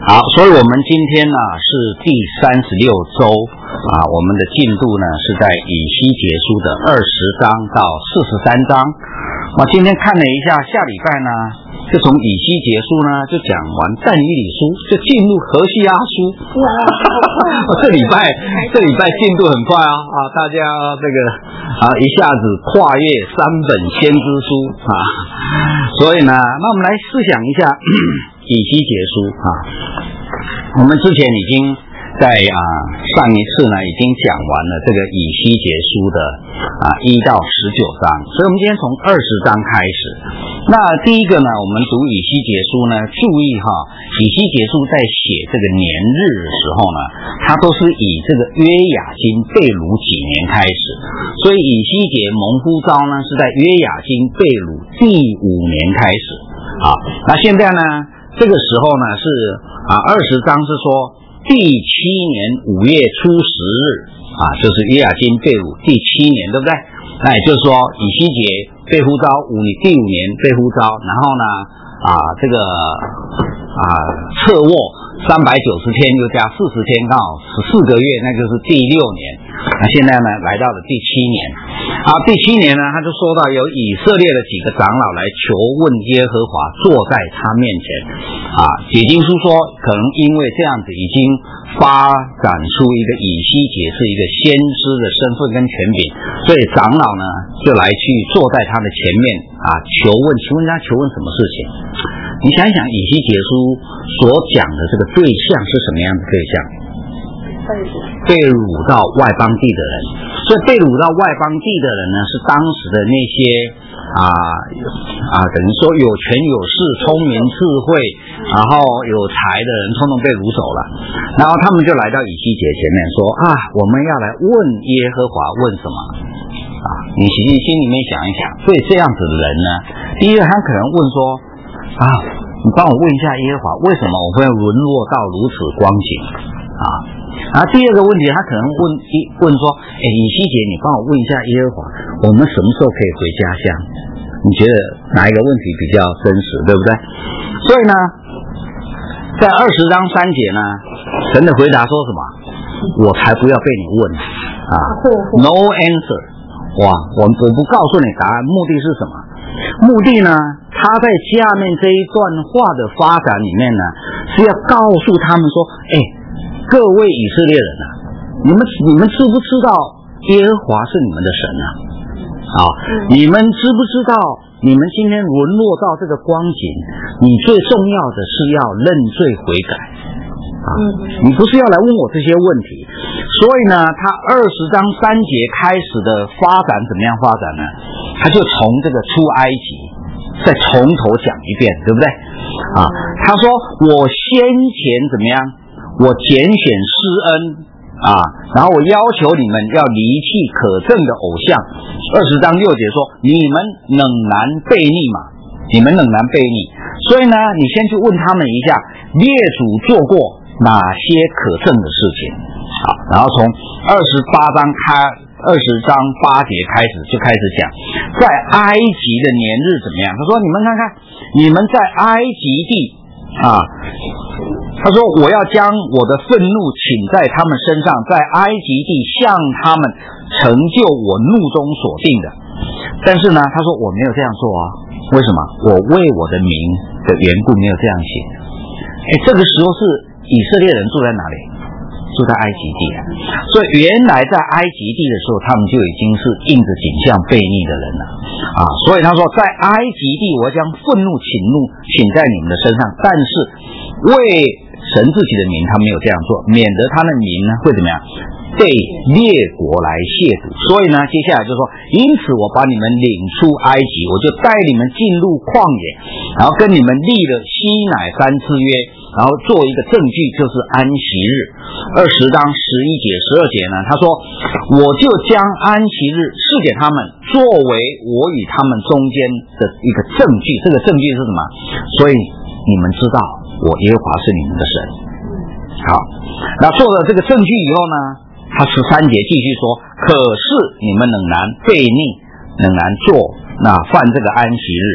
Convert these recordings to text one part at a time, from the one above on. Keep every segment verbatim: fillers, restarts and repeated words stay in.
好，所以我们今天呢是第三十六周啊，我们的进度呢是在以西结书的二十章到四十三章。我今天看了一下，下礼拜呢就从以西结书呢就讲完但以理书，就进入何西阿书。这礼拜这礼拜进度很快啊啊！大家这个啊一下子跨越三本先知书啊，所以呢，那我们来思想一下以西结书啊。我们之前已经在啊上一次呢已经讲完了这个以西结书的啊一到十九章，所以我们今天从二十章开始。那第一个呢，我们读以西结书呢，注意哈，以西结书在写这个年日的时候呢，它都是以这个约雅斤被掳几年开始，所以以西结蒙呼召呢是在约雅斤被掳第五年开始啊。那现在呢，这个时候呢是啊二十章是说第七年五月初十日啊，就是约雅斤被掳第七年，对不对？那也就是说，以西结被呼召五年，第五年被呼召，然后呢啊这个啊侧卧三百九十天又加四十天，刚好十四个月，那就是第六年。那现在呢来到了第七年啊，第七年呢他就说到有以色列的几个长老来求问耶和华，坐在他面前啊。解经书说，可能因为这样子已经发展出一个以西结是一个先知的身份跟权柄，所以长老呢就来去坐在他的前面啊求问，请问他求问什么事情？你想想以西结书所讲的这个对象是什么样的对象？被掳到外邦地的人，所以被掳到外邦地的人呢，是当时的那些啊啊，等于说有权有势、聪明智慧，然后有才的人，通通被掳走了。然后他们就来到以西结前面说啊，我们要来问耶和华，问什么啊？你心心里面想一想，对这样子的人呢，第一个他可能问说啊，你帮我问一下耶和华，为什么我会沦落到如此光景啊？然后第二个问题，他可能问一问说，哎，以西结，你帮我问一下耶和华，我们什么时候可以回家乡？你觉得哪一个问题比较真实，对不对？所以呢，在二十章三节呢，神的回答说什么？我才不要被你问啊 ，No answer。哇，我我不告诉你答案，目的是什么？目的呢，他在下面这一段话的发展里面呢，是要告诉他们说，哎，各位以色列人啊，你们你们知不知道耶和华是你们的神啊？啊，你们知不知道你们今天沦落到这个光景，你最重要的是要认罪悔改啊！你不是要来问我这些问题，所以呢，他二十章三节开始的发展怎么样发展呢？他就从这个出埃及再从头讲一遍，对不对？啊，他说我先前怎么样？我拣选施恩啊，然后我要求你们要离弃可憎的偶像。二十章六节说，你们冷然悖逆嘛，你们冷然悖逆。所以呢，你先去问他们一下，列祖做过哪些可憎的事情？好，然后从二十八章开，二十章八节开始就开始讲，在埃及的年日怎么样？他说，你们看看，你们在埃及地啊。他说我要将我的愤怒倾在他们身上，在埃及地向他们成就我怒中所定的。但是呢，他说我没有这样做啊，为什么？我为我的名的缘故没有这样写。哎，这个时候是以色列人住在哪里？住在埃及地啊。所以原来在埃及地的时候，他们就已经是应着景象悖逆的人了啊。所以他说，在埃及地我将愤怒倾怒倾在你们的身上，但是为神自己的名他没有这样做，免得他的名呢会怎么样被列国来亵渎。所以呢，接下来就说，因此我把你们领出埃及，我就带你们进入旷野，然后跟你们立了西乃山之约，然后做一个证据，就是安息日。二十章十一节十二节呢，他说我就将安息日赐给他们，作为我与他们中间的一个证据。这个证据是什么？所以你们知道我耶和华是你们的神。好，那做了这个证据以后呢，他十三节继续说，可是你们仍然悖逆，仍然做那犯这个安息日，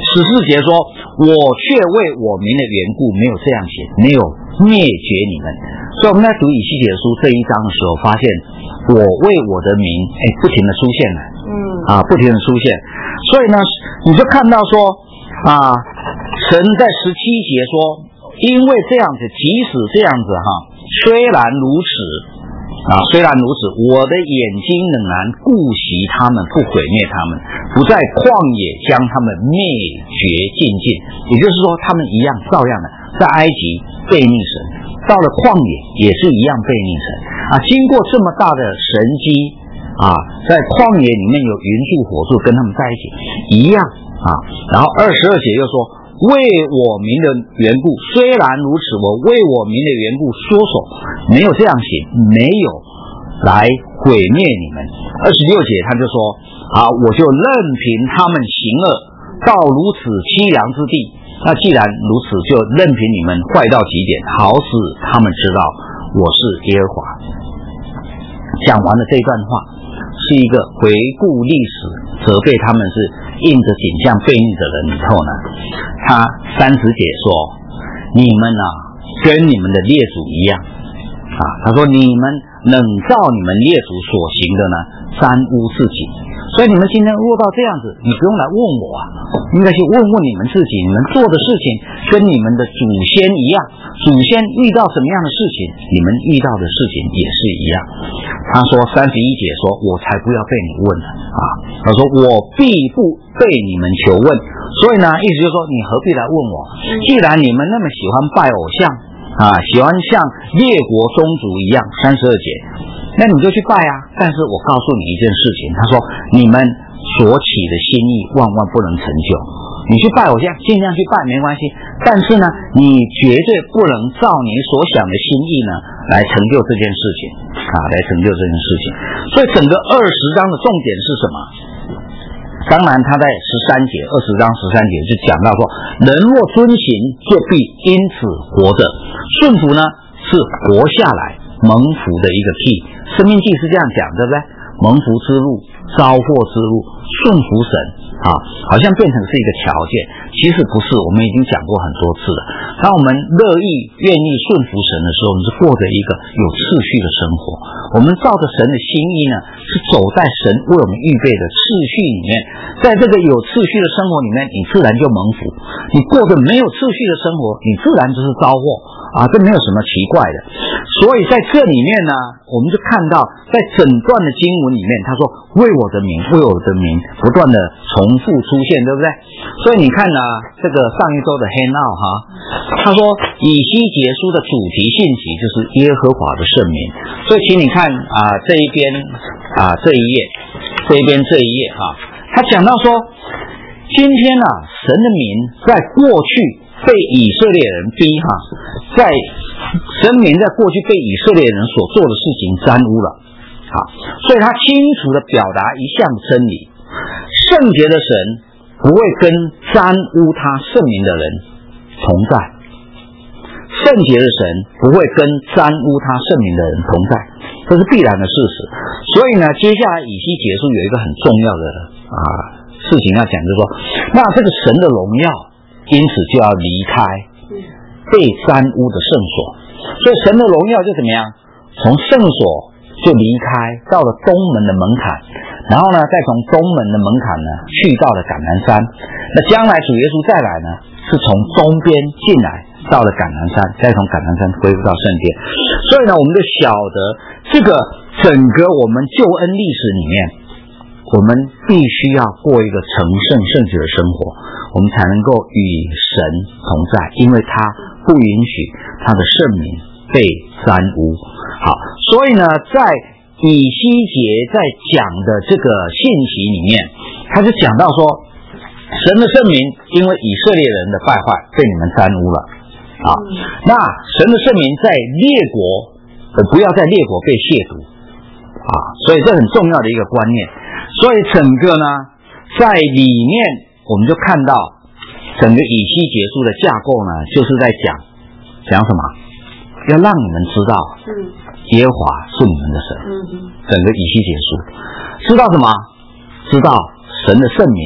十四节说，我却为我民的缘故没有这样写，没有灭绝你们。所以我们在读以西结书这一章的时候，发现我为我的民，哎，不停的出现了，嗯，啊，不停的出现。所以呢，你就看到说，啊，神在十七节说，因为这样子，即使这样子哈，虽然如此。啊，虽然如此，我的眼睛仍然顾惜他们，不毁灭他们，不在旷野将他们灭绝尽尽。也就是说，他们一样照样的在埃及背逆神，到了旷野也是一样背逆神啊。经过这么大的神迹啊，在旷野里面有云柱火柱跟他们在一起一样啊。然后二十二节又说，为我民的缘故，虽然如此，我为我民的缘故缩手，没有这样行，没有来毁灭你们。二十六节他就说，啊，我就任凭他们行恶到如此凄凉之地。那既然如此，就任凭你们坏到极点，好使他们知道我是耶和华。讲完了这段话，是一个回顾历史，责备他们是印着景象背逆的人以后呢，他三十节说，你们啊跟你们的列祖一样啊，他说你们能照你们列祖所行的呢，沾污自己。所以你们今天落到这样子，你不用来问我啊，应该去问问你们自己，你们做的事情跟你们的祖先一样，祖先遇到什么样的事情，你们遇到的事情也是一样。他说三十一节说，我才不要被你问了啊，他说我必不被你们求问。所以呢，意思就是说，你何必来问我？既然你们那么喜欢拜偶像啊，喜欢像列国宗族一样，三十二节，那你就去拜啊。但是我告诉你一件事情，他说你们所起的心意万万不能成就。你去拜偶像，尽量去拜没关系，但是呢，你绝对不能照你所想的心意呢来成就这件事情啊，来成就这件事情。所以整个二十章的重点是什么？当然他在十三节，二十章十三节就讲到说，人若遵行，就必因此活着。顺服呢是活下来蒙福的一个屁。生命记是这样讲，对不对？蒙福之路，招祸之路，顺服神啊，好像变成是一个条件，其实不是。我们已经讲过很多次了。当我们乐意、愿意顺服神的时候，我们是过着一个有次序的生活。我们照着神的心意呢，是走在神为我们预备的次序里面。在这个有次序的生活里面，你自然就蒙福。你过着没有次序的生活，你自然就是招祸啊，这没有什么奇怪的。所以在这里面呢，我们就看到在整段的经文里面，他说为我的名，为我的名，不断的重复出现，对不对？所以你看呢，这个上一周的黑闹哈，他说以西结书的主题信息就是耶和华的圣名。所以请你看啊、呃、这一边啊、呃、这一页，这一边这一页哈、啊，他讲到说，今天啊神的名在过去被以色列人逼哈，在神明在过去被以色列人所做的事情沾污了，好，所以他清楚的表达一项真理：圣洁的神不会跟沾污他圣名的人同在，圣洁的神不会跟沾污他圣名的人同在，这是必然的事实。所以呢，接下来以西结书有一个很重要的啊事情要讲，就是说，那这个神的荣耀因此就要离开被沾污的圣所，所以神的荣耀就怎么样？从圣所就离开到了东门的门槛，然后呢，再从东门的门槛呢去到了橄榄山。那将来主耶稣再来呢，是从东边进来到了橄榄山，再从橄榄山恢复到圣殿。所以呢，我们就晓得这个整个我们救恩历史里面，我们必须要过一个成圣圣洁的生活，我们才能够与神同在，因为他不允许他的圣名被沾污。好，所以呢，在以西结在讲的这个信息里面，他就讲到说，神的圣名因为以色列人的败坏被你们沾污了啊，那神的圣名在列国，不要在列国被亵渎啊，所以这很重要的一个观念。所以整个呢，在里面我们就看到整个以西结书的架构呢，就是在讲讲什么？要让你们知道，耶和华是你们的神。整个以西结书知道什么？知道神的圣名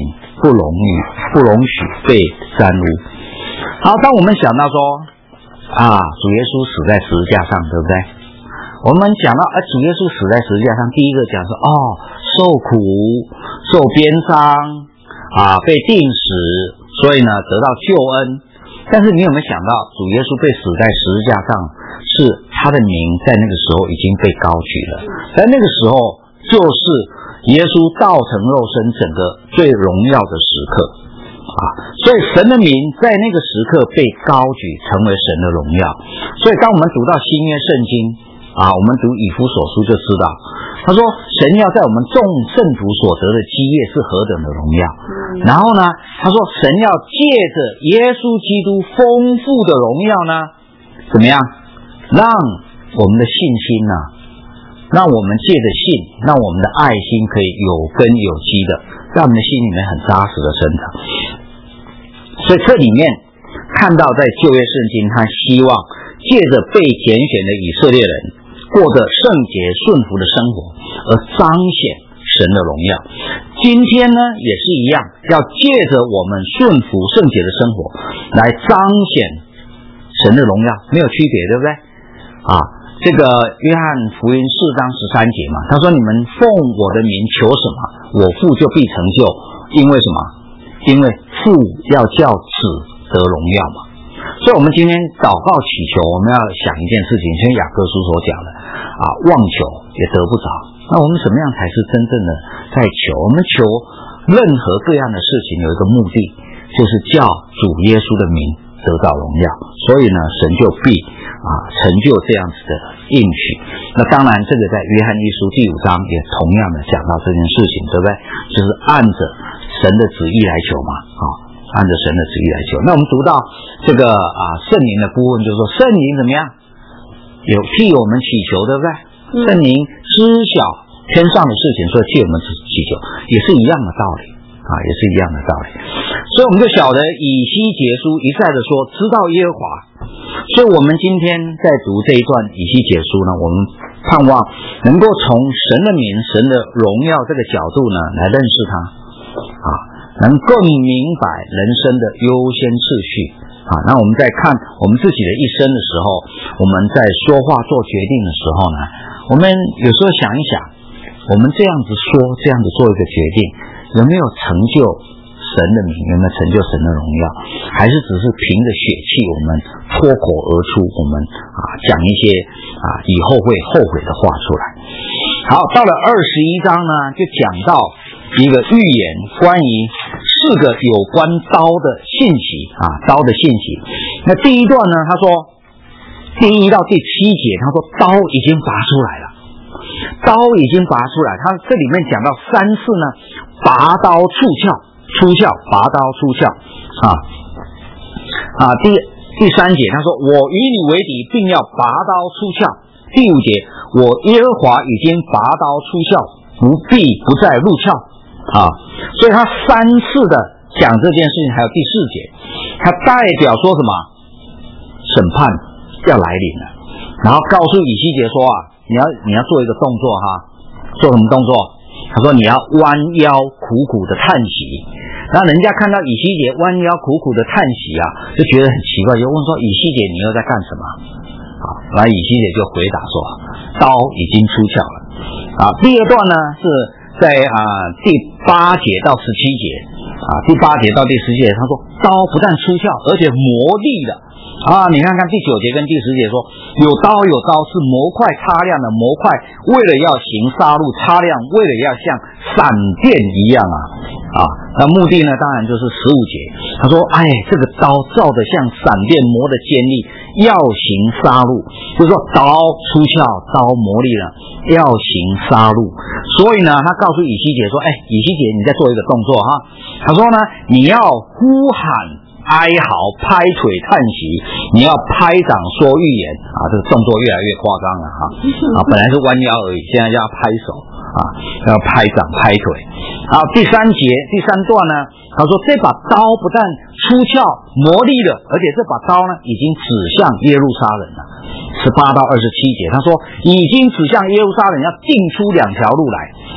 不容易不容许被沾污。好，当我们想到说啊，主耶稣死在十字架上，对不对？我们讲到啊，主耶稣死在十字架上，第一个讲说哦，受苦、受鞭伤啊，被钉死，所以呢得到救恩。但是你有没有想到，主耶稣被死在十字架上，是他的名在那个时候已经被高举了，在那个时候就是耶稣道成肉身整个最荣耀的时刻啊，所以神的名在那个时刻被高举，成为神的荣耀。所以当我们读到新约圣经啊，我们读以弗所书就知道，他说神要在我们众圣徒所得的基业是何等的荣耀。然后呢，他说神要借着耶稣基督丰富的荣耀呢，怎么样让我们的信心呢，让我们借着信，让我们的爱心可以有根有基的，让我们的心里面很扎实的生长。所以这里面看到在旧约圣经，他希望借着被拣选的以色列人过着圣洁顺服的生活，而彰显神的荣耀。今天呢也是一样，要借着我们顺服圣洁的生活来彰显神的荣耀，没有区别，对不对啊？这个约翰福音四章十三节嘛，他说你们奉我的名求什么，我父就必成就，因为什么？因为父要叫子得荣耀嘛。所以我们今天祷告祈求，我们要想一件事情，像雅各书所讲的啊，妄求也得不着。那我们什么样才是真正的在求？我们求任何各样的事情有一个目的，就是叫主耶稣的名得到荣耀。所以呢，神就必啊成就这样子的应许。那当然这个在约翰一书第五章也同样的讲到这件事情，对不对？就是按着神的旨意来求嘛，啊，按着神的旨意来求。那我们读到这个啊圣灵的部分，就是说圣灵怎么样有替我们祈求，对不对？圣灵知晓天上的事情，所以替我们祈求，也是一样的道理啊，也是一样的道理。所以我们就晓得以西结书一再的说知道耶和华。所以我们今天在读这一段以西结书呢，我们盼望能够从神的名、神的荣耀这个角度呢来认识他啊，能更明白人生的优先次序啊。那我们在看我们自己的一生的时候，我们在说话做决定的时候呢，我们有时候想一想，我们这样子说，这样子做一个决定，有没有成就神的名，有没有成就神的荣耀，还是只是凭着血气我们脱口而出，我们啊讲一些啊以后会后悔的话出来。好，到了二十一章呢，就讲到一个预言，关于四个有关刀的信息啊，刀的信息。那第一段呢，他说第一到第七节，他说刀已经拔出来了，刀已经拔出来。他这里面讲到三次呢，拔刀出鞘。出鞘，拔刀出鞘啊啊！第第三节，他说：“我与你为敌，并要拔刀出鞘。”第五节，我耶和华已经拔刀出鞘，不必不再入鞘啊！所以他三次的讲这件事情，还有第四节，他代表说什么？审判要来临了，然后告诉以西结说啊，你要你要做一个动作哈，做什么动作？他说你要弯腰苦苦的叹息。那人家看到以西结弯腰苦苦的叹息啊，就觉得很奇怪，就问说以西结你又在干什么啊？然后以西结就回答说刀已经出鞘了啊。第二段呢是在啊第八节到十七节啊，第八节到第十节，他说刀不但出鞘，而且磨利的啊。你看看第九节跟第十节说有刀有刀是模块擦亮的，模块为了要行杀戮，擦亮为了要像闪电一样啊啊。那目的呢当然就是十五节，他说哎这个刀照得像闪电磨的尖利，要行杀戮，就是说刀出鞘，刀磨利了，要行杀戮。所以呢他告诉以西结说，哎以西结你再做一个动作哈，他说呢你要呼喊哀嚎，拍腿叹息，你要拍掌说预言啊！这个动作越来越夸张了哈啊！本来是弯腰而已，现在就要拍手啊，要拍掌拍腿。好，第三节第三段呢，他说这把刀不但出鞘磨利了，而且这把刀呢已经指向耶路撒冷了。十八到二十七节，他说已经指向耶路撒冷，要定出两条路来。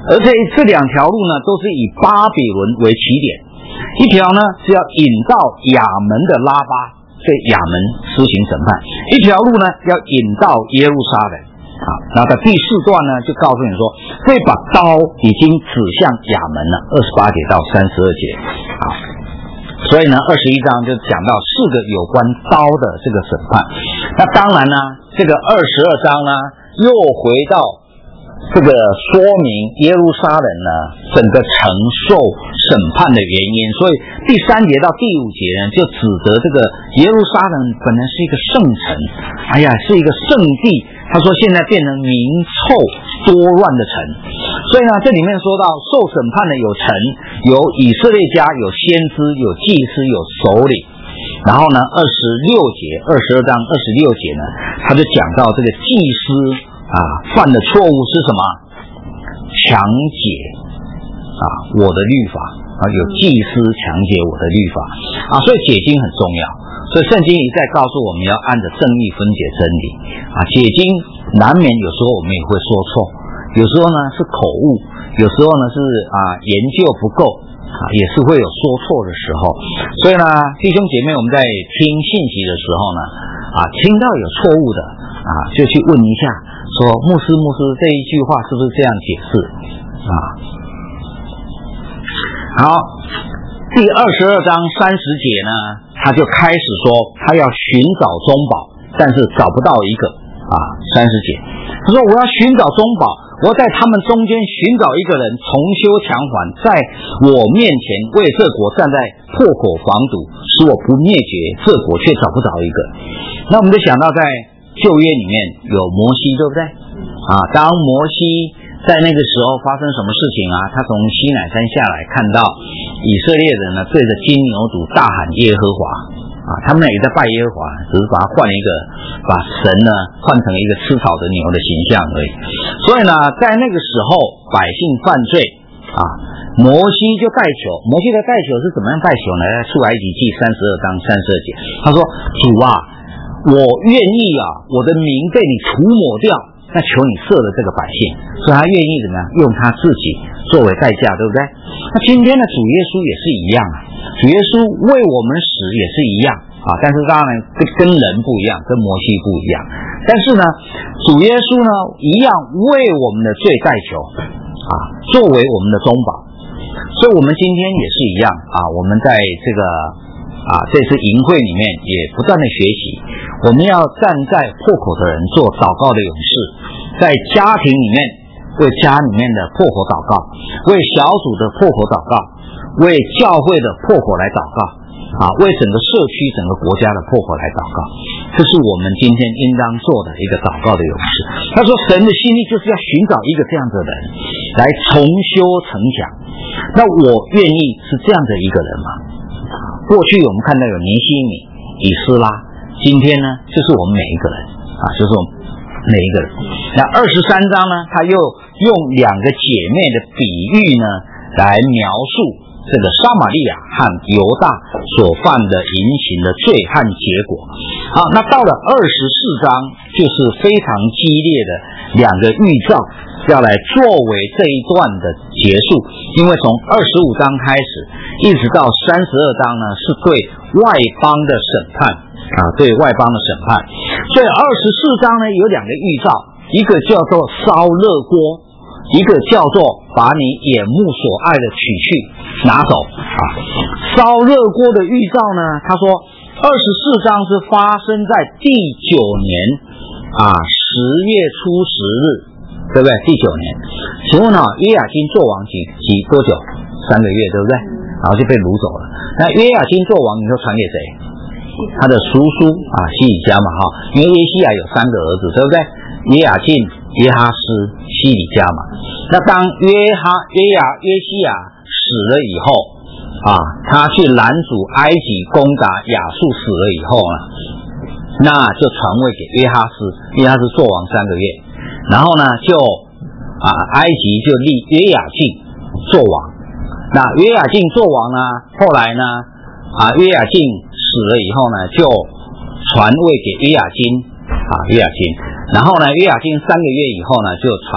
而且这两条路呢，都是以巴比伦为起点，一条呢是要引到亚门的拉巴，对亚门施行审判；一条路呢要引到耶路撒冷。啊，然后在第四段呢，就告诉你说，这把刀已经指向亚门了，二十八节到三十二节。好，所以呢，二十一章就讲到四个有关刀的这个审判。那当然呢，这个二十二章呢，又回到这个说明耶路撒冷呢整个承受审判的原因。所以第三节到第五节呢，就指责这个耶路撒冷本来是一个圣城，哎呀，是一个圣地。他说现在变成名臭多乱的城。所以呢，这里面说到受审判的有城，有以色列家，有先知，有祭司，有首领。然后呢，二十六节二十二章二十六节呢，他就讲到这个祭司啊犯的错误是什么？强解啊我的律法啊，有祭司强解我的律法啊，所以解经很重要。所以圣经一再告诉我们要按着正义分解真理啊，解经难免有时候我们也会说错，有时候呢是口误，有时候呢是啊研究不够啊，也是会有说错的时候。所以呢，弟兄姐妹，我们在听信息的时候呢啊，听到有错误的啊，就去问一下，说牧师牧师这一句话是不是这样解释啊？好，第二十二章三十节呢，他就开始说他要寻找中宝，但是找不到一个啊。三十节他说我要寻找中宝，我要在他们中间寻找一个人，重修墙环，在我面前为这国站在破口防堵，使我不灭绝这国，却找不着一个。那我们就想到在旧约里面有摩西，对不对啊？当摩西在那个时候发生什么事情啊？他从西乃山下来，看到以色列人呢对着金牛犊大喊耶和华啊，他们也在拜耶和华，只是把它换了一个，把神呢换成一个吃草的牛的形象而已。所以呢，在那个时候百姓犯罪啊，摩西就代求。摩西的代求是怎么样代求呢？在出埃及记三十二章三十二节，他说：主啊，我愿意啊，我的名被你除抹掉。那求你赦了这个百姓，所以他愿意怎么样用他自己作为代价，对不对？那今天的主耶稣也是一样啊，主耶稣为我们死也是一样啊，但是当然跟跟人不一样，跟摩西不一样。但是呢，主耶稣呢一样为我们的罪代求啊，作为我们的中保。所以我们今天也是一样啊，我们在这个啊这次营会里面也不断的学习，我们要站在破口的人做祷告的勇士，在家庭里面为家里面的破口祷告，为小组的破口祷告，为教会的破口来祷告啊，为整个社区整个国家的破口来祷告。这是我们今天应当做的一个祷告的勇士。他说神的心意就是要寻找一个这样的人来重修城墙。那我愿意是这样的一个人吗？过去我们看到有尼希米、以斯拉，今天呢就是我们每一个人啊，就是我们每一个人。那二十三章呢，他又用两个姐妹的比喻呢来描述这个撒玛利亚和犹大所犯的淫行的罪和结果。好，那到了二十四章就是非常激烈的两个预兆，要来作为这一段的结束。因为从二十五章开始一直到三十二章呢，是对外邦的审判啊，对外邦的审判。所以二十四章呢有两个预兆，一个叫做烧热锅，一个叫做把你眼目所爱的取去拿走啊。烧热锅的预兆呢，他说二十四章是发生在第九年啊十月初十日，对不对？第九年，请问啊，约雅斤做王几几多久？三个月，对不对？然后就被掳走了。那约雅斤做王，你说传给谁？他的叔叔啊，西底家嘛，哈，因为约西亚有三个儿子，对不对？约雅斤、约哈斯、西底家嘛。那当约哈、约雅、约西亚死了以后啊，他去拦阻埃及攻打亚述死了以后呢，那就传位给约哈斯，约哈斯做王三个月，然后呢就啊埃及就立约雅斤做王。那约雅斤做王呢，后来呢啊约雅斤死了以后呢，就传位给约雅斤啊约雅斤，然后呢约雅斤三个月以后呢，就传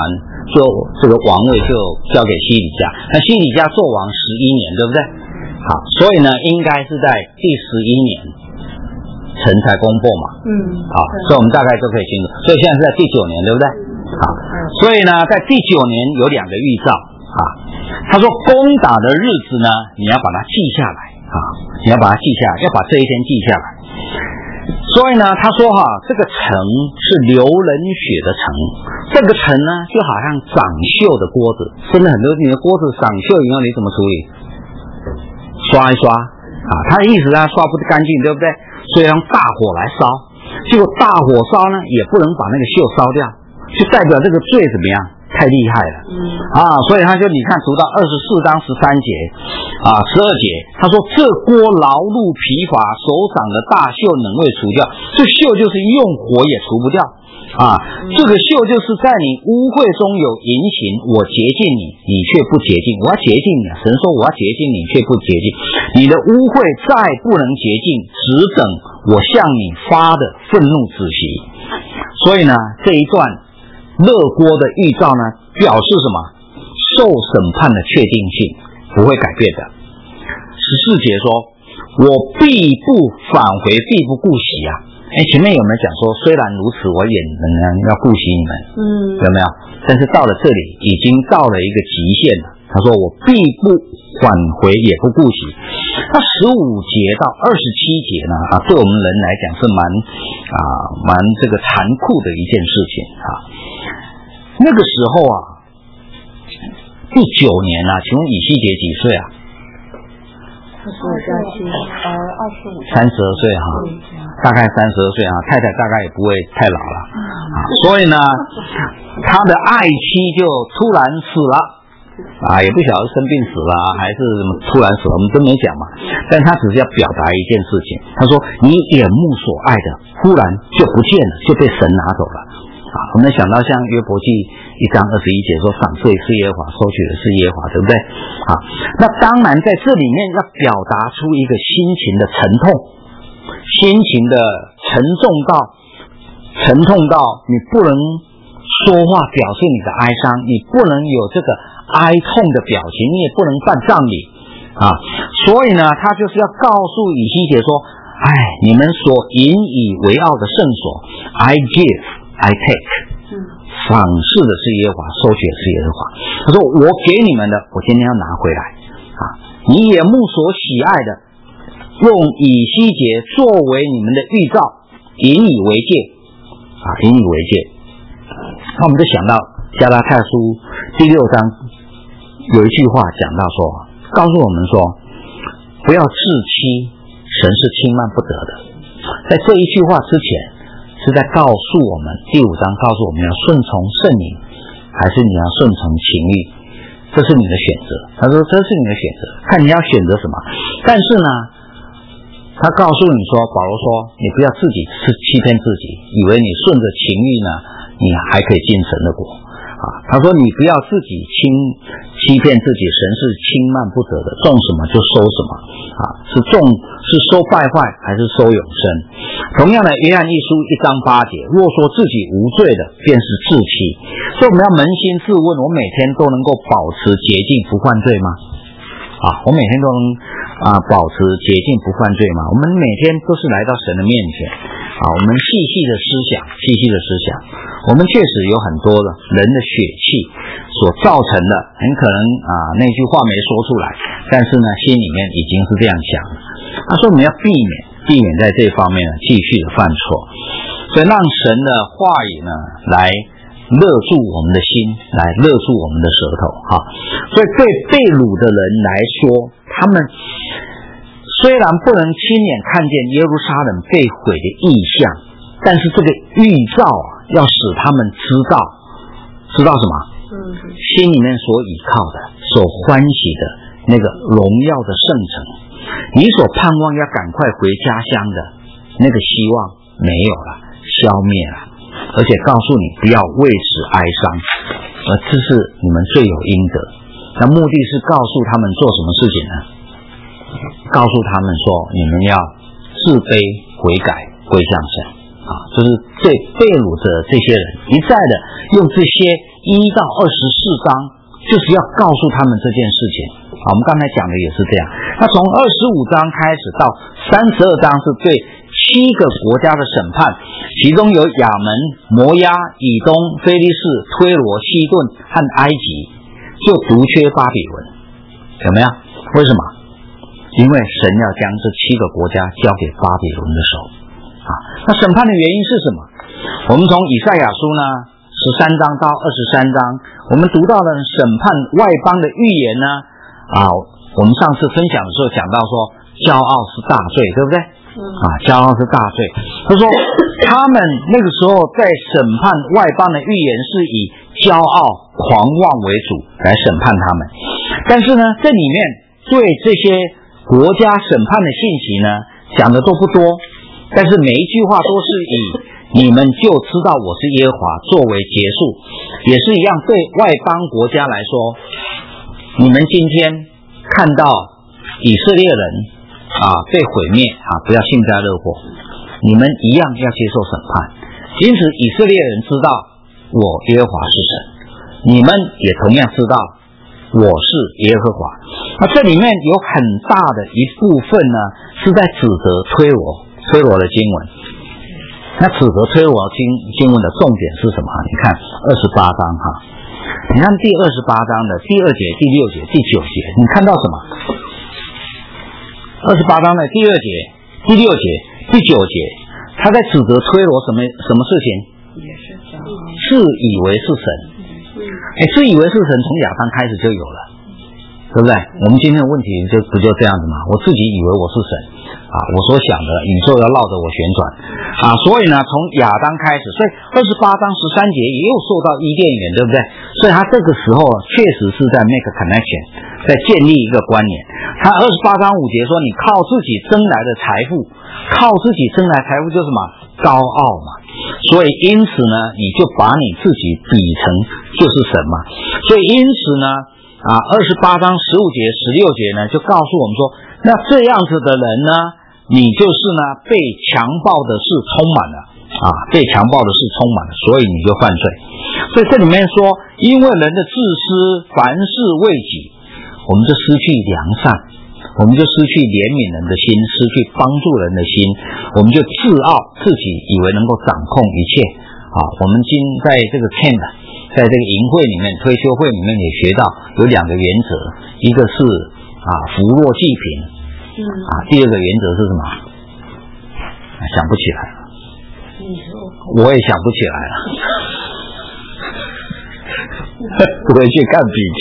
就这个王位就交给西里家。那西里家做王十一年，对不对？好，所以呢，应该是在第十一年臣才攻破嘛。嗯。好，所以我们大概就可以清楚。所以现在是在第九年，对不对？好，所以呢，在第九年有两个预兆啊。他说，攻打的日子呢，你要把它记下来啊，你要把它记下来，要把这一天记下来。所以呢，他说哈，这个城是流人血的城，这个城呢就好像长锈的锅子，真的很多你的锅子长锈以后你怎么处理？刷一刷啊，他的意思他刷不干净，对不对？所以用大火来烧，结果大火烧呢也不能把那个锈烧掉，就代表这个罪怎么样？太厉害了，嗯啊，所以他就你看读到二十四章十三节啊十二节，他说这锅劳碌疲乏，手掌的大锈能未除掉，这锈就是用火也除不掉啊，这个锈就是在你污秽中有淫行，我洁净你，你却不洁净，我要洁净你啊！神说我要洁净你，却不洁净，你的污秽再不能洁净，只等我向你发的愤怒止息。所以呢，这一段勒锅的预兆呢，表示什么？受审判的确定性不会改变的。十四节说，我必不返回，必不顾惜啊。哎，前面有没有讲说，虽然如此，我也仍然要顾惜你们，嗯，有没有？但是到了这里，已经到了一个极限了。他说，我必不返回，也不顾惜。那十五节到二十七节呢？啊，对我们人来讲是蛮啊蛮这个残酷的一件事情啊。那个时候啊，第九年啊，请问以西结几岁啊？ 二十五加七，呃，二十五， 三十二岁哈，大概三十二岁啊。太太大概也不会太老了啊，所以呢，他的爱妻就突然死了啊，也不晓得生病死了还是什么突然死了，我们都没讲嘛。但他只是要表达一件事情，他说你眼目所爱的，忽然就不见了，就被神拿走了。啊，我们想到像约伯记一章二十一节说，赏罪是耶和华，收取的是耶和华，对不对？啊，那当然在这里面要表达出一个心情的沉痛，心情的沉重到沉痛到你不能说话表示你的哀伤，你不能有这个哀痛的表情，你也不能办葬礼啊。所以呢，他就是要告诉以西结说，哎，你们所引以为傲的圣所 I give，I take， 赏赐的是耶和华，收取的是耶和华。他说我给你们的，我今天要拿回来啊！你眼目所喜爱的，用以西结作为你们的预兆，引以为戒啊，引以为戒。那我们就想到加拉太书第六章有一句话讲到说，告诉我们说，不要自欺，神是轻慢不得的。在这一句话之前，是在告诉我们，第五章告诉我们要顺从圣灵，还是你要顺从情欲，这是你的选择。他说这是你的选择，看你要选择什么。但是呢，他告诉你说，保罗说你不要自己欺骗自己，以为你顺着情欲呢，你还可以进神的国啊。他说你不要自己轻欺骗自己，神是轻慢不得的，种什么就收什么啊，是种是收败坏还是收永生。同样的，约翰一书一章八节，若说自己无罪的，便是自欺。所以我们要扪心自问，我每天都能够保持洁净不犯罪吗？啊，我每天都能啊保持洁净不犯罪吗？我们每天都是来到神的面前啊，我们细细的思想，细细的思想，我们确实有很多的人的血气所造成的，很可能啊那句话没说出来，但是呢心里面已经是这样想的。他说我们要避免避免在这方面呢继续的犯错，所以让神的话语呢来勒住我们的心，来勒住我们的舌头哈。所以对被掳的人来说，他们虽然不能亲眼看见耶路撒冷被毁的异象，但是这个预兆啊，要使他们知道知道什么？嗯，心里面所倚靠的，所欢喜的那个荣耀的圣城，你所盼望要赶快回家乡的那个希望没有了，消灭了，而且告诉你不要为此哀伤，而这是你们罪有应得。那目的是告诉他们做什么事情呢？告诉他们说，你们要自卑悔改归向神啊， 啊，就是对被掳的这些人，一再的用这些一到二十四章，就是要告诉他们这件事情。啊，我们刚才讲的也是这样。那从二十五章开始到三十二章是对七个国家的审判，其中有亚门、摩押、以东、非利士、推罗、西顿和埃及，就独缺巴比伦。有没有？为什么？因为神要将这七个国家交给巴比伦的手。啊，那审判的原因是什么？我们从以赛亚书呢十三章到二十三章，我们读到了审判外邦的预言呢。啊，我们上次分享的时候讲到说，骄傲是大罪，对不对？啊，骄傲是大罪。他说，他们那个时候在审判外邦的预言是以骄傲、狂妄为主来审判他们。但是呢，这里面对这些国家审判的信息呢，讲的都不多，但是每一句话都是以你们就知道我是耶和华作为结束，也是一样对外邦国家来说，你们今天看到以色列人啊被毁灭啊，不要幸灾乐祸，你们一样要接受审判。因此以色列人知道我耶和华是神，你们也同样知道我是耶和华。那这里面有很大的一部分呢是在指责推罗推罗的经文。那指责推罗经经文的重点是什么？你看二十八章哈，你看第二十八章的第二节、第六节、第九节，你看到什么？二十八章的第二节、第六节、第九节，他在指责推罗什么什么事情？自以为是神。哎，自以为是神，从亚当开始就有了，对不对？我们今天的问题就不就这样子吗？我自己以为我是神啊，我所想的宇宙要绕着我旋转啊，所以呢，从亚当开始，所以二十八章十三节也有受到伊甸园，对不对？所以他这个时候确实是在 make a connection， 在建立一个关联。他二十八章五节说，你靠自己争来的财富，靠自己争来财富就是什么？高傲嘛。所以因此呢，你就把你自己比成就是神嘛。所以因此呢，啊，二十八章十五节、十六节呢，就告诉我们说，那这样子的人呢，你就是呢被强暴的事充满了啊，被强暴的事充满了，所以你就犯罪。所以这里面说，因为人的自私，凡事为己，我们就失去良善，我们就失去怜悯人的心，失去帮助人的心，我们就自傲，自己以为能够掌控一切啊。我们今在这个 camp， 在这个营会里面、退休会里面也学到有两个原则，一个是啊扶弱济贫，啊，第二个原则是什么？啊、想不起来了，我也想不起来了。回去看笔记。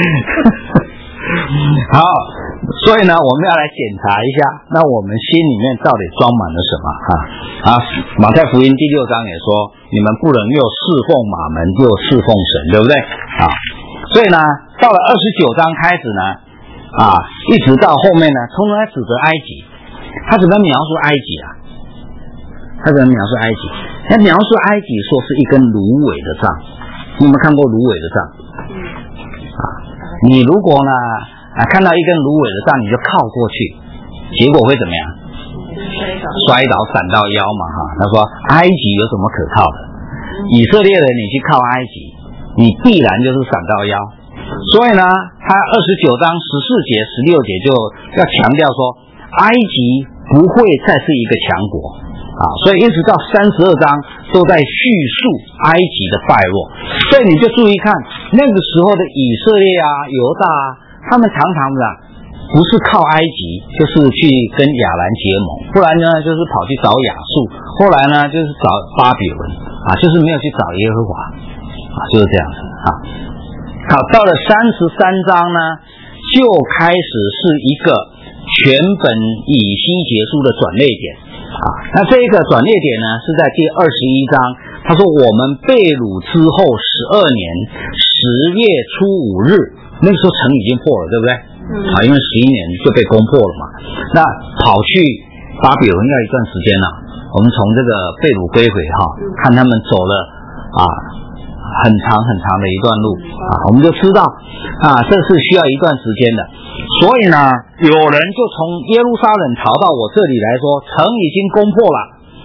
好，所以呢，我们要来检查一下，那我们心里面到底装满了什么哈？啊，马太福音第六章也说，你们不能又侍奉马门又侍奉神，对不对？啊，所以呢，到了二十九章开始呢，啊，一直到后面呢，通常在指责埃及，他怎么描述埃及啊？他怎么描述埃及？他描述埃及说是一根芦苇的杖，你有没有看过芦苇的杖？啊，你如果呢啊看到一根芦苇的杖，你就靠过去，结果会怎么样？摔倒，闪到腰嘛哈。他说埃及有什么可靠的？以色列人你去靠埃及，你必然就是闪到腰。所以呢，他二十九章十四节、十六节就要强调说，埃及不会再是一个强国啊，所以一直到三十二章都在叙述埃及的败落。所以你就注意看，那个时候的以色列啊、犹大啊，他们常常的不是靠埃及，就是去跟亚兰结盟，不然呢就是跑去找亚述，后来呢就是找巴比伦啊，就是没有去找耶和华啊，就是这样子啊。好，到了三十三章呢，就开始是一个全本以西结书的转捩点啊。那这个转捩点呢，是在第二十一章，他说我们被掳之后十二年十月初五日，那个时候城已经破了，对不对？嗯、啊，因为十一年就被攻破了嘛。那跑去巴比伦要一段时间了、啊。我们从这个被掳归回哈、啊，看他们走了啊。很长很长的一段路啊，我们就知道啊，这是需要一段时间的。所以呢，有人就从耶路撒冷逃到我这里来说，城已经攻破了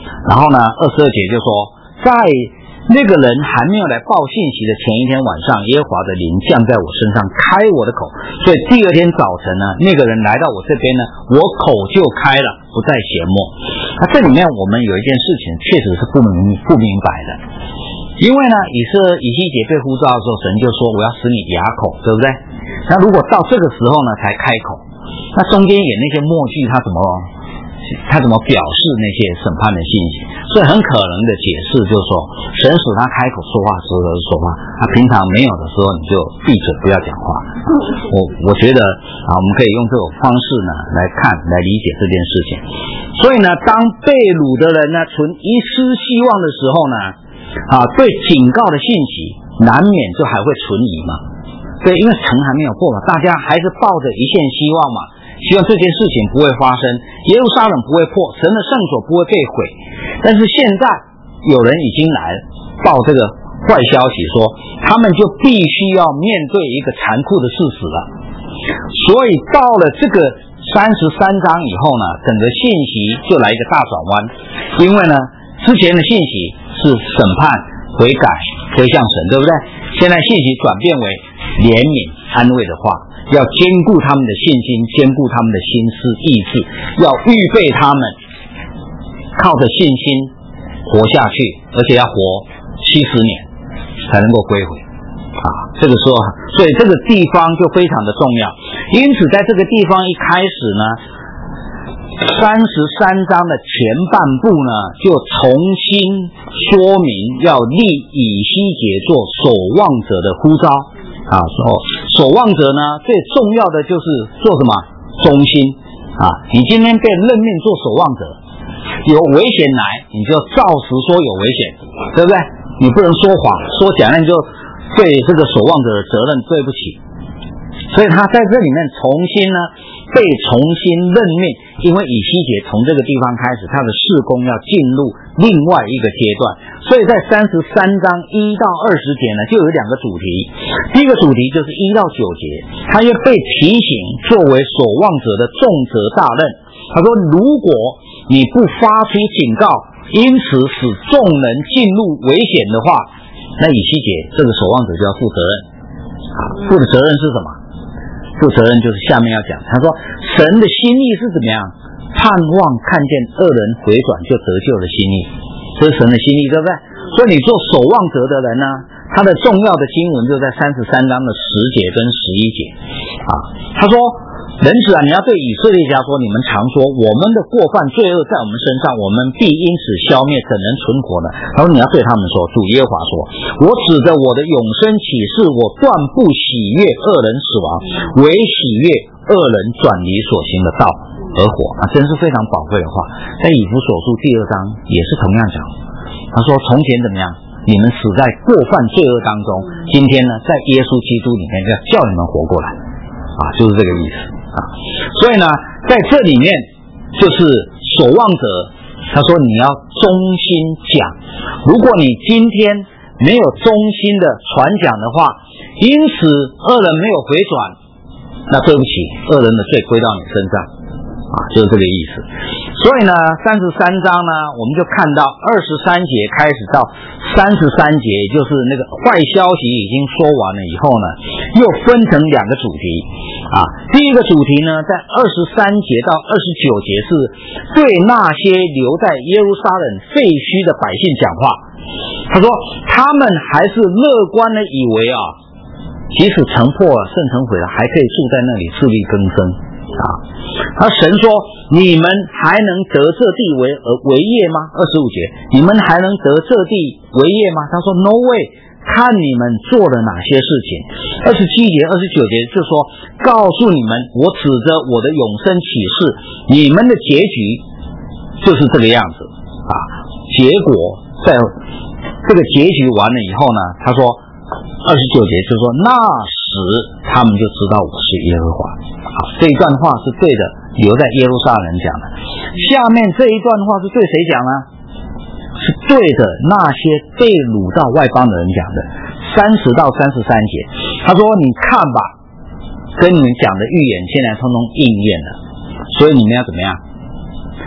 然后呢，二十二节就说，在那个人还没有来报信息的前一天晚上，耶和华的灵降在我身上，开我的口，所以第二天早晨呢，那个人来到我这边呢，我口就开了，不再缄默。那这里面我们有一件事情确实是不明不明白的，因为呢，以色以西结被呼召的时候，神就说我要使你哑口，对不对？那如果到这个时候呢才开口，那中间演那些默剧，他怎么他怎么表示那些审判的信息？所以很可能的解释就是说，神使他开口说话时候说话，他平常没有的时候你就闭嘴不要讲话。我我觉得啊，我们可以用这种方式呢来看来理解这件事情。所以呢，当被掳的人呢存一丝希望的时候呢，啊，对警告的信息难免就还会存疑嘛。对，因为城还没有破嘛，大家还是抱着一线希望嘛。希望这件事情不会发生，耶路撒冷不会破，神的圣所不会被毁。但是现在有人已经来报这个坏消息，说他们就必须要面对一个残酷的事实了。所以到了这个三十三章以后呢，整个信息就来一个大转弯，因为呢之前的信息是审判、悔改、归向神，对不对？现在信息转变为怜悯、安慰的话。要兼顾他们的信心，兼顾他们的心思意志，要预备他们靠着信心活下去，而且要活七十年才能够归回啊！这个时候，所以这个地方就非常的重要。因此，在这个地方一开始呢，三十三章的前半部呢，就重新说明要立以西结做守望者的呼召。啊，守守望者呢，最重要的就是做什么？忠心啊！你今天被任命做守望者，有危险来，你就照实说有危险，对不对？你不能说谎，说假，那你就对这个守望者的责任对不起。所以他在这里面重新呢被重新任命，因为以西结从这个地方开始，他的事工要进入另外一个阶段。所以在三十三章一到二十节呢，就有两个主题。第一个主题就是一到九节，他又被提醒作为守望者的重责大任。他说，如果你不发出警告，因此使众人进入危险的话，那以西结这个守望者就要负责任。啊，负的责任是什么？负责任就是下面要讲，他说神的心意是怎么样？盼望看见恶人回转就得救的心意，这是神的心意，对不对？所以你做守望者的人呢，他的重要的经文就在三十三章的十节跟十一节啊。他说，人子啊，你要对以色列家说，你们常说我们的过犯罪恶在我们身上，我们必因此消灭，怎能存活呢？然后你要对他们说，主耶和华说，我指着我的永生起誓，我断不喜悦恶人死亡，唯喜悦恶人转离所行的道而活啊！真是非常宝贵的话。在以弗所书第二章也是同样讲，他说从前怎么样，你们死在过犯罪恶当中，今天呢在耶稣基督里面要叫你们活过来啊，就是这个意思啊。所以呢在这里面就是守望者，他说你要忠心讲，如果你今天没有忠心的传讲的话，因此恶人没有回转，那对不起，恶人的罪归到你身上啊，就是这个意思。所以呢三十三章呢，我们就看到二十三节开始到三十三节，也就是那个坏消息已经说完了以后呢，又分成两个主题啊。第一个主题呢，在二十三节到二十九节是对那些留在耶路撒冷废墟的百姓讲话。他说他们还是乐观的以为啊，即使城破了，圣城毁了，还可以住在那里自力更生啊。而神说，你们还能得这地为呃为业吗？二十五节，你们还能得这地为业吗？他说 no way， 看你们做了哪些事情。二十七节二十九节就说，告诉你们，我指着我的永生启示，你们的结局就是这个样子啊。结果在这个结局完了以后呢，他说二十九节就说，那时他们就知道我是耶和华。好，这一段话是对的，留在耶路撒冷讲的。下面这一段话是对谁讲呢？是对的那些被掳到外邦的人讲的。三十到三十三节，他说你看吧，跟你们讲的预言现在通通应验了，所以你们要怎么样？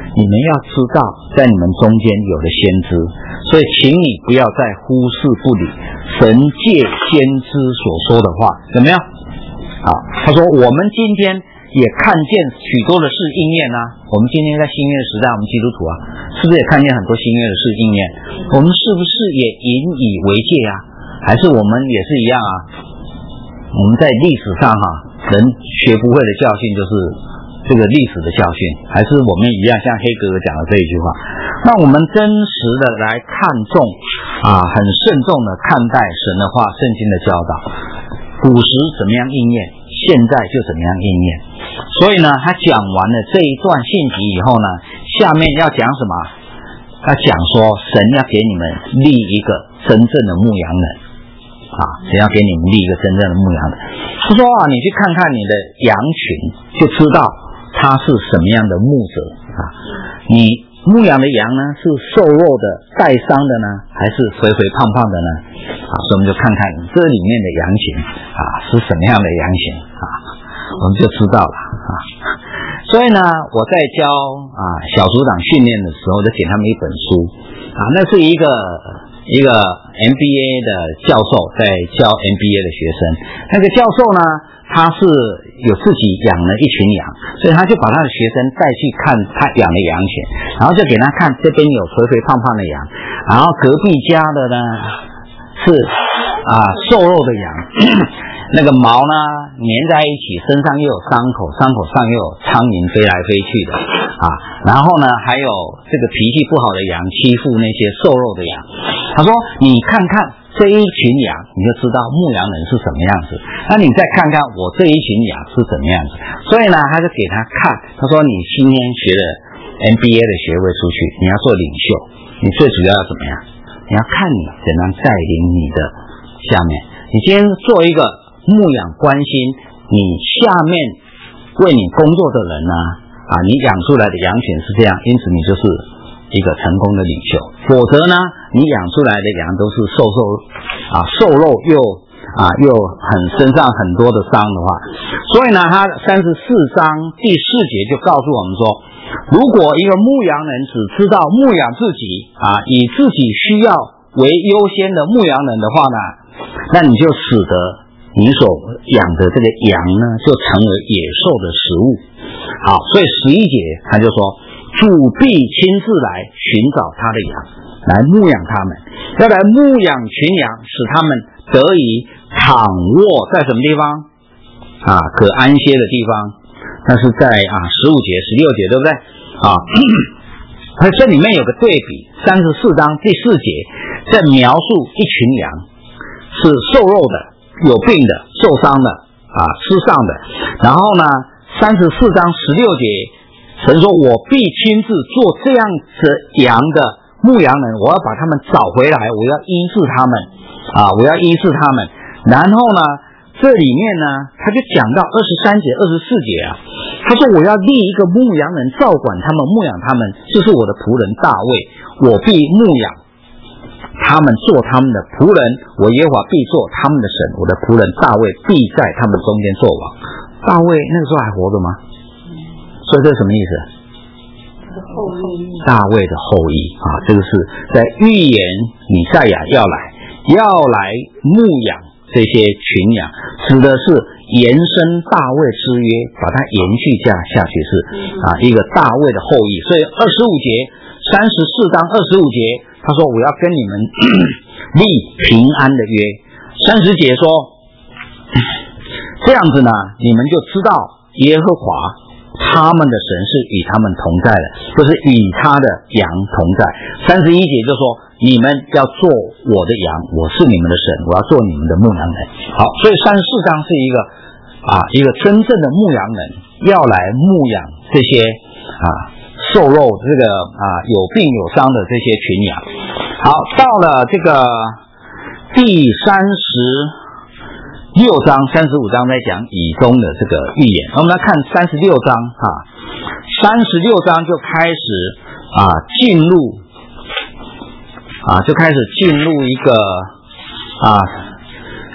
你们要知道，在你们中间有了先知，所以请你不要再忽视不理神借先知所说的话，怎么样？好，他说我们今天也看见许多的事应验啊。我们今天在新约时代，我们基督徒啊，是不是也看见很多新约的事应验？我们是不是也引以为戒啊？还是我们也是一样啊？我们在历史上哈、啊，人学不会的教训就是这个历史的教训，还是我们一样像黑格尔讲的这一句话？那我们真实的来看重啊，很慎重的看待神的话、圣经的教导。古时怎么样应验，现在就怎么样应验。所以呢，他讲完了这一段信息以后呢，下面要讲什么？他讲说，神要给你们立一个真正的牧羊人啊，神要给你们立一个真正的牧羊人。他说啊，你去看看你的羊群，就知道他是什么样的牧者啊。你牧羊的羊呢，是瘦肉的、带伤的呢，还是肥肥胖胖的呢？啊，所以我们就看看这里面的羊群啊是什么样的羊群啊，我们就知道了啊。所以呢，我在教啊小组长训练的时候，就给他们一本书啊，那是一个一个 M B A 的教授在教 M B A 的学生，那个教授呢，他是有自己养了一群羊，所以他就把他的学生带去看他养的羊群，然后就给他看这边有肥肥胖胖的羊，然后隔壁家的呢是啊瘦肉的羊，那个毛呢粘在一起，身上又有伤口，伤口上又有苍蝇飞来飞去的啊，然后呢还有这个脾气不好的羊欺负那些瘦肉的羊。他说你看看这一群羊，你就知道牧羊人是什么样子，那你再看看我这一群羊是怎么样子。所以呢他就给他看，他说你今天学了 M B A 的学位出去，你要做领袖，你最主要要怎么样？你要看你怎样带领你的下面。你今天做一个牧养关心你下面为你工作的人呢，啊，你养出来的羊群是这样，因此你就是一个成功的领袖。否则呢，你养出来的羊都是瘦瘦啊，瘦肉又啊又很身上很多的伤的话，所以呢，他三十四章第四节就告诉我们说，如果一个牧羊人只知道牧养自己啊，以自己需要为优先的牧羊人的话呢，那你就使得你所养的这个羊呢，就成为野兽的食物。好，所以十一节他就说，主必亲自来寻找他的羊，来牧养他们，要来牧养群羊，使他们得以躺卧在什么地方啊？可安歇的地方。那是在啊十五节、十六节，对不对啊？它这里面有个对比，三十四章第四节在描述一群羊是瘦肉的、有病的、受伤的啊、失丧的。然后呢，三十四章十六节，神说：“我必亲自做这样子羊的牧羊人，我要把他们找回来，我要医治他们啊，我要医治他们。”然后呢，这里面呢，他就讲到二十三节、二十四节啊，他说：“我要立一个牧羊人，照管他们，牧养他们，就是我的仆人大卫，我必牧养他们，做他们的仆人，我耶和华必做他们的神，我的仆人大卫必在他们中间做王。”大卫那个时候还活着吗？所以这是什么意思？大卫的后裔啊，这个是在预言以赛亚要来，要来牧养这些群羊，指的是延伸大卫之约，把它延续下下去，是啊一个大卫的后裔。所以二十五节、三十四章二十五节，他说：“我要跟你们立平安的约。”三十节说：“这样子呢，你们就知道耶和华他们的神是与他们同在的，就是与他的羊同在。”三十一节就说：“你们要做我的羊，我是你们的神，我要做你们的牧羊人。”好，所以三十四章是一个啊一个真正的牧羊人要来牧养这些啊瘦肉这个啊有病有伤的这些群羊。好，到了这个第三十六章、三十五章在讲以东的这个预言，我们来看三十六章啊，三十六章就开始啊进入啊就开始进入一个啊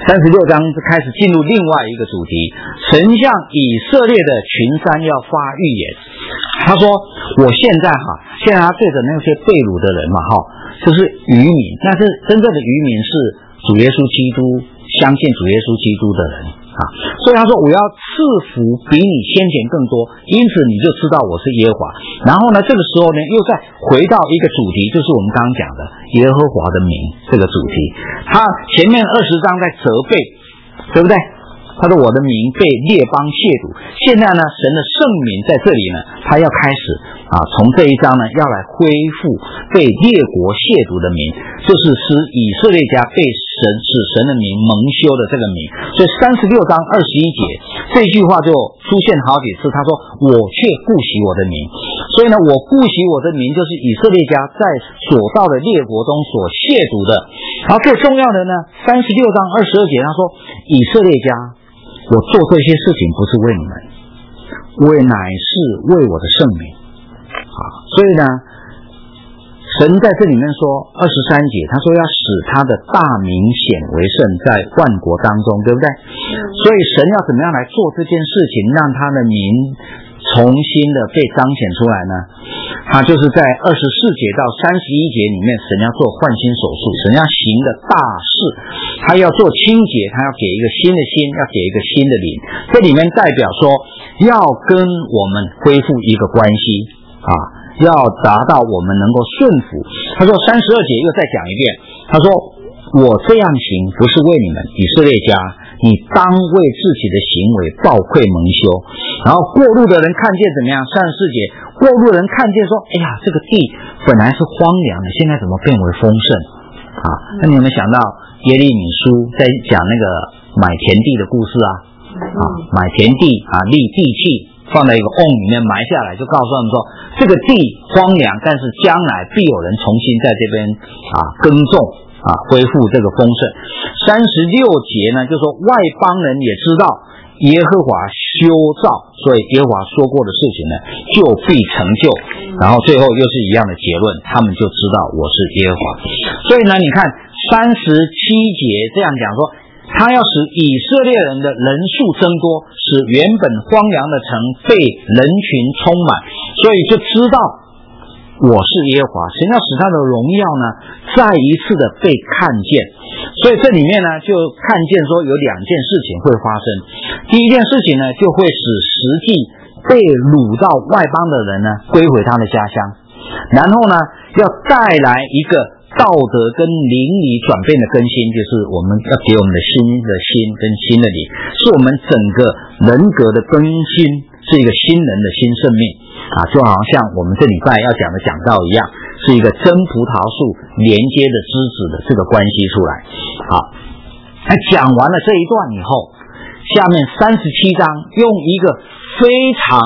三十六章开始进入另外一个主题，神向以色列的群山要发预言。他说我现在哈，现在他对着那些被掳的人嘛哈，就是渔民，但是真正的渔民是主耶稣基督，相信主耶稣基督的人啊。所以他说我要赐福比你先前更多，因此你就知道我是耶和华。然后呢，这个时候呢又再回到一个主题，就是我们刚刚讲的耶和华的名这个主题。他前面二十章在责备，对不对？他说我的名被列邦亵渎，现在呢神的圣名在这里呢，他要开始啊，从这一章呢要来恢复被列国亵渎的名，就是使以色列家被神使神的名蒙羞的这个名。所以三十六章二十一节这句话就出现好几次，他说我却顾惜我的名。所以呢，我顾惜我的名就是以色列家在所到的列国中所亵渎的。然后最重要的呢，三十六章二十二节他说以色列家，我做这些事情不是为你们，为乃是为我的圣名啊。所以呢，神在这里面说二十三节，他说要使他的大名显为圣，在万国当中，对不对？所以神要怎么样来做这件事情，让他的名重新的被彰显出来呢？他就是在二十四节到三十一节里面，神要做换心手术，神要行的大事，他要做清洁，他要给一个新的心，要给一个新的灵。这里面代表说要跟我们恢复一个关系啊，要达到我们能够顺服。他说三十二节又再讲一遍，他说我这样行不是为你们以色列家，你当为自己的行为抱愧蒙羞。然后过路的人看见怎么样？三十四节，过路人看见说，哎呀，这个地本来是荒凉的，现在怎么变为丰盛啊？那你有没有想到耶利米书在讲那个买田地的故事啊？啊，买田地啊，立地契放在一个瓮里面埋下来，就告诉他们说，这个地荒凉，但是将来必有人重新在这边啊耕种啊，恢复这个丰盛。三十六节呢，就说外邦人也知道耶和华修造，所以耶和华说过的事情呢，就必成就。然后最后又是一样的结论，他们就知道我是耶和华。所以呢，你看三十七节这样讲说，他要使以色列人的人数增多，使原本荒凉的城被人群充满，所以就知道我是耶和华。神要使他的荣耀呢再一次的被看见。所以这里面呢就看见说有两件事情会发生。第一件事情呢，就会使实际被掳到外邦的人呢归回他的家乡，然后呢要带来一个道德跟灵里转变的更新，就是我们要给我们的新的心跟新的灵，是我们整个人格的更新，是一个新人的新生命啊，就好像我们这礼拜要讲的讲道一样，是一个真葡萄树连接的枝子的这个关系出来。好，那讲完了这一段以后，下面三十七章用一个非常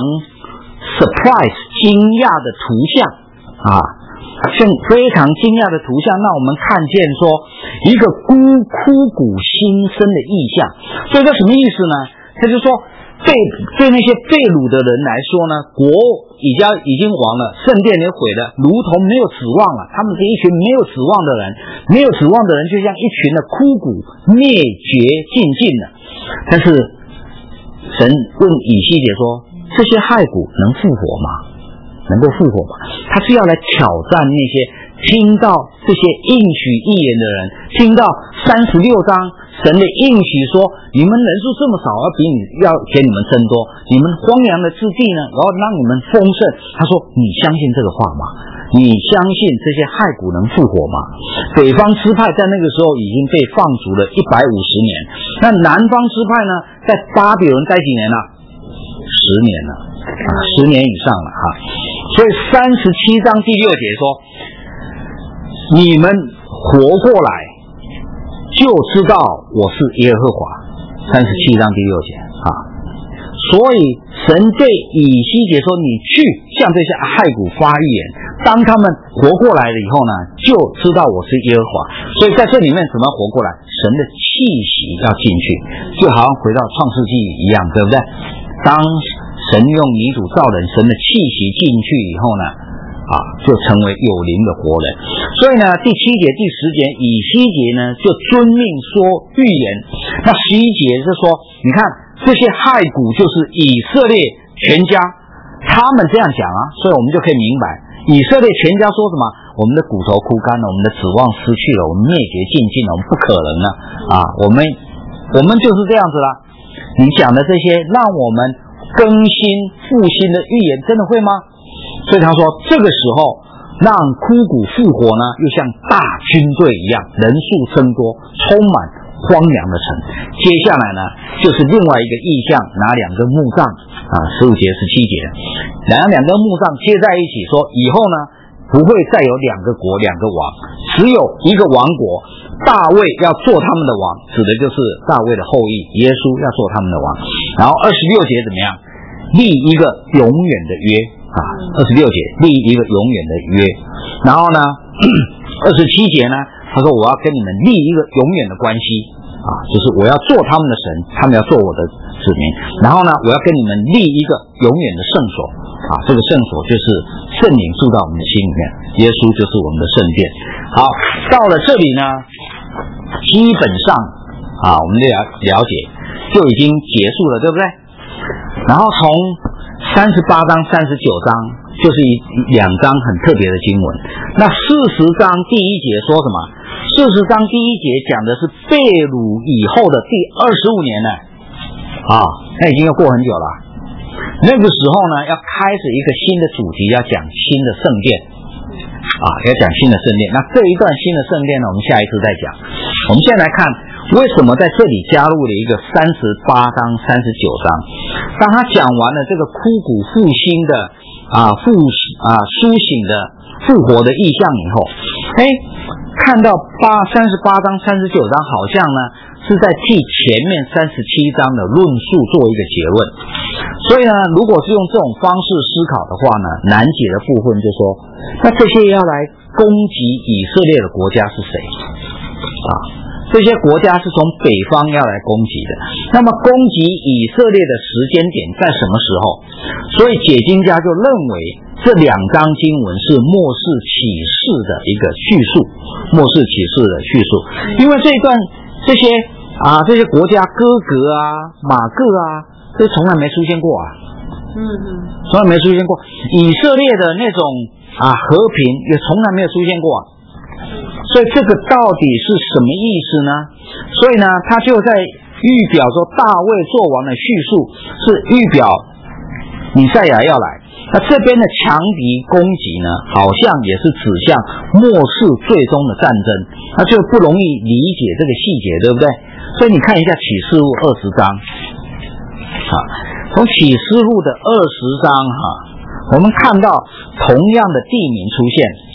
surprise 惊讶的图像啊，像非常惊讶的图像，让我们看见说一个枯枯骨新生的意象。所以这什么意思呢？他就说对对那些被掳的人来说呢，国已经已经亡了，圣殿也毁了，如同没有指望了。他们是一群没有指望的人，没有指望的人就像一群的枯骨，灭绝尽尽了。但是神问以西结说，这些骸骨能复活吗？能够复活吗？他是要来挑战那些听到这些应许预言的人，听到三十六章神的应许说你们人数这么少，要比你要给你们增多，你们荒凉的之地呢，然后让你们丰盛。他说你相信这个话吗？你相信这些骸骨能复活吗？北方支派在那个时候已经被放逐了一百五十年，那南方支派呢，在巴比伦待几年了？十年了啊，十年以上了哈。所以三十七章第六节说，你们活过来就知道我是耶和华。三十七章第六节啊，所以神对以西结说，你去向这些骸骨发预言，当他们活过来了以后呢，就知道我是耶和华。所以在这里面怎么活过来？神的气息要进去，就好像回到创世纪一样，对不对？当神用泥土造人，神的气息进去以后呢，啊，就成为有灵的活人。所以呢，第七节、第十节，以西结呢就遵命说预言， 那十一节是说，你看这些骸骨就是以色列全家，他们这样讲啊，所以我们就可以明白，以色列全家说什么？我们的骨头枯干了，我们的指望失去了，我们灭绝尽尽了，我们不可能了啊！我们我们就是这样子啦。你讲的这些让我们更新复兴的预言，真的会吗？所以他说，这个时候让枯骨复活呢，又像大军队一样，人数增多，充满荒凉的城。接下来呢，就是另外一个意象，拿两根木杖啊，十五节、十七节，拿两根木杖接在一起，说以后呢，不会再有两个国、两个王，只有一个王国。大卫要做他们的王，指的就是大卫的后裔，耶稣要做他们的王。然后二十六节怎么样？立一个永远的约啊，二十六节立一个永远的约。然后呢，二十七节呢，他说我要跟你们立一个永远的关系啊，就是我要做他们的神，他们要做我的子民。然后呢，我要跟你们立一个永远的圣所啊，这个圣所就是圣灵住到我们的心里面，耶稣就是我们的圣殿。好，到了这里呢，基本上啊，我们了了解就已经结束了，对不对？然后从三十八章、三十九章就是一两章很特别的经文。那四十章第一节说什么？四十章第一节讲的是被掳以后的第二十五年呢，啊，那已经要过很久了。那个时候呢，要开始一个新的主题，要讲新的圣殿啊，要讲新的圣殿。那这一段新的圣殿呢，我们下一次再讲。我们现在来看为什么在这里加入了一个三十八章、三十九章。当他讲完了这个枯骨复兴的啊复啊苏醒的复活的意象以后，哎，看到八三十八章、三十九章好像呢是在替前面三十七章的论述做一个结论。所以呢，如果是用这种方式思考的话呢，难解的部分就说，那这些要来攻击以色列的国家是谁啊？这些国家是从北方要来攻击的，那么攻击以色列的时间点在什么时候？所以解经家就认为这两章经文是末世启示的一个叙述，末世启示的叙述。因为这一段这些啊这些国家哥格啊、马各啊，这从来没出现过啊，嗯嗯，从来没出现过。以色列的那种啊和平也从来没有出现过啊。所以这个到底是什么意思呢？所以呢，他就在预表说大卫做完的叙述是预表弥赛亚要来。那这边的强敌攻击呢，好像也是指向末世最终的战争，那就不容易理解这个细节，对不对？所以你看一下启示录二十章啊，从启示录的二十章哈、啊，我们看到同样的地名出现。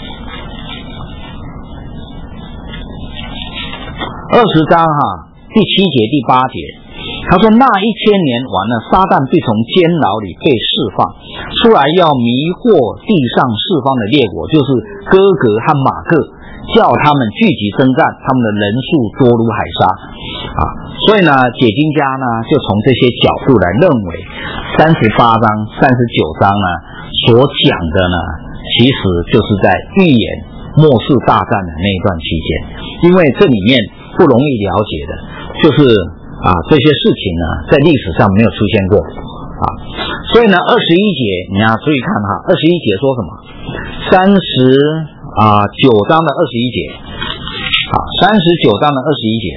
二十章哈，第七节、第八节，他说那一千年完了，撒旦必从监牢里被释放出来，要迷惑地上四方的列国，就是哥格和马各，叫他们聚集征战，他们的人数多如海沙啊。所以呢，解经家呢就从这些角度来认为，三十八章、三十九章呢所讲的呢，其实就是在预言末世大战的那一段期间，因为这里面不容易了解的，就是啊这些事情呢，在历史上没有出现过啊。所以呢，二十一节你要注意看哈，二十一节说什么？三十啊九章的二十一节，啊三十九章的二十一节，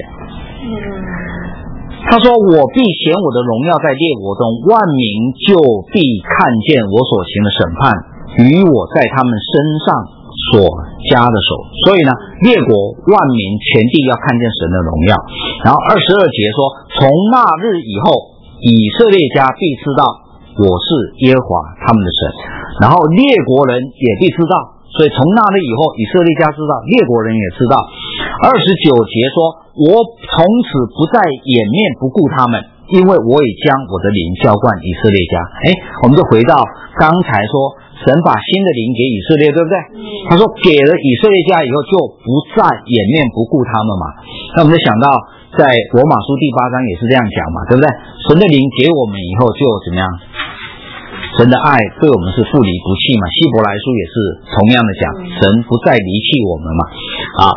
他说：“我必显我的荣耀在列国中，万民就必看见我所行的审判，与我在他们身上所加的手。”所以呢，列国万民全地要看见神的荣耀。然后二十二节说：“从那日以后，以色列家必知道我是耶和华他们的神，然后列国人也必知道。”所以从那日以后，以色列家知道，列国人也知道。二十九节说：“我从此不再掩面不顾他们，因为我已将我的灵浇灌以色列家。”哎，我们就回到刚才说，神把新的灵给以色列，对不对？他说给了以色列家以后，就不再掩面不顾他们嘛。那我们就想到，在罗马书第八章也是这样讲嘛，对不对？神的灵给我们以后，就怎么样？神的爱对我们是不离不弃嘛，希伯来书也是同样的讲，神不再离弃我们嘛。啊，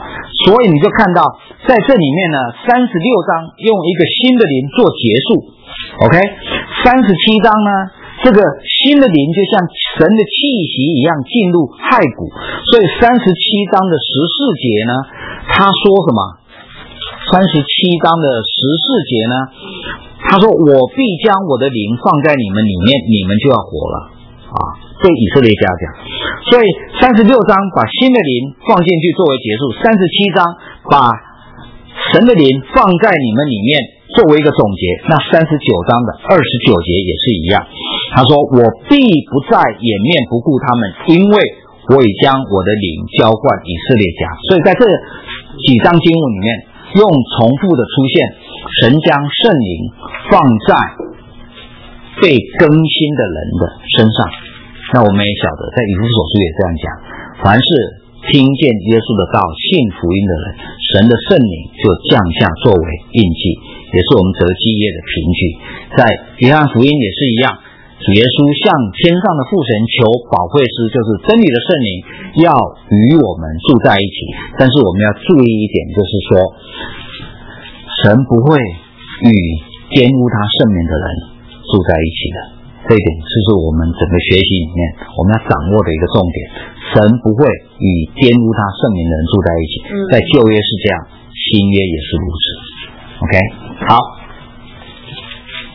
所以你就看到在这里面呢，三十六章用一个新的灵做结束 ，OK， 三十七章呢，这个新的灵就像神的气息一样进入骸骨，所以三十七章的十四节呢，他说什么？三十七章的十四节呢，他说我必将我的灵放在你们里面，你们就要活了啊！对以色列家讲，所以三十六章把新的灵放进去作为结束，三十七章把神的灵放在你们里面作为一个总结。那三十九章的二十九节也是一样，他说我必不再掩面不顾他们，因为我已将我的灵浇灌以色列家。所以在这几章经文里面用重复的出现，神将圣灵放在被更新的人的身上。那我们也晓得在以弗所书也这样讲，凡是听见耶稣的道信福音的人，神的圣灵就降下作为印记，也是我们得基业的凭据。在约翰福音也是一样，主耶稣向天上的父神求保惠师，就是真理的圣灵要与我们住在一起。但是我们要注意一点，就是说神不会与玷污他圣名的人住在一起的，这一点就是我们整个学习里面我们要掌握的一个重点。神不会与玷污他圣名的人住在一起，在旧约是这样，新约也是如此。 OK， 好。